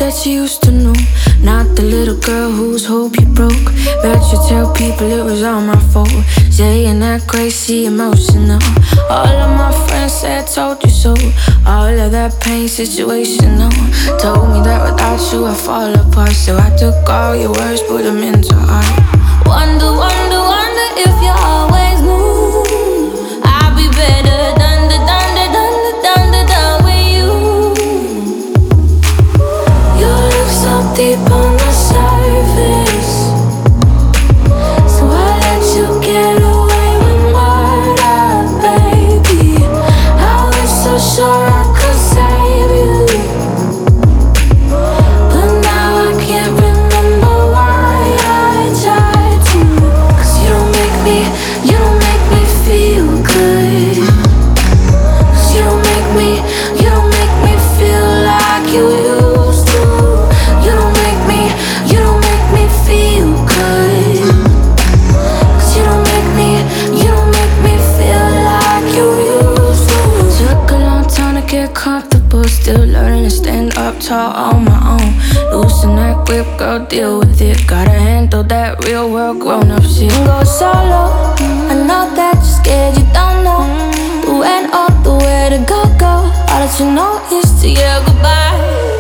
that you used to know, not the little girl whose hope you broke. Bet you tell people it was all my fault, saying that crazy emotional. All of my friends said told you so, all of that pain situational. Told me that without you I fall apart, so I took all your words, put them into art. Wonder, wonder, wonder if you always knew I'd be better done with you. You look so deep on the surface, so I let you get away with murder, baby. I was so sure I could save you, but now I can't remember why I tried to. 'Cause you don't make me feel good. 'Cause you don't make me feel like you used to. You don't make me feel good. 'Cause you don't make me feel like you used to. Took a long time to get comfortable, still learning to stand up tall on my own. Loosen that grip, girl, deal with it. Gotta handle that real world grown-up shit. Go solo, I know that you're scared, you don't know who and all the way to go. All that you know is to yell goodbye.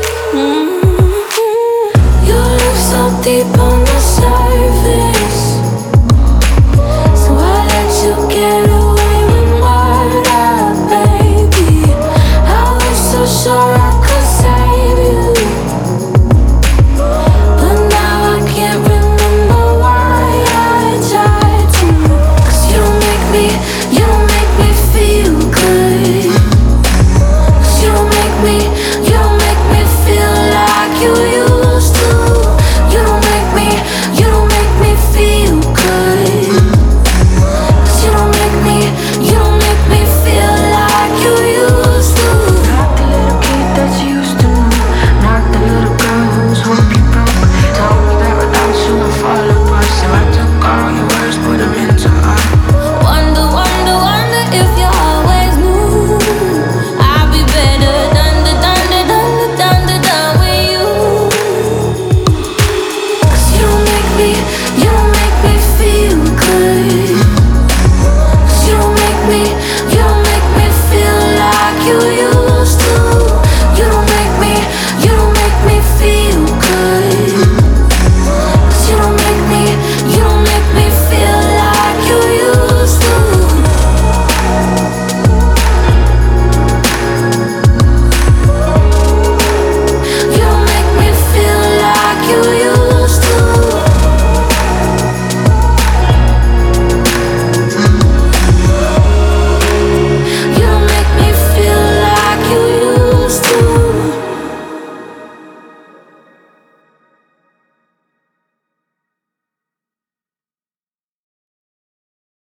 You look so deep on the surface, so I let you get away with murder, baby. I was so sure I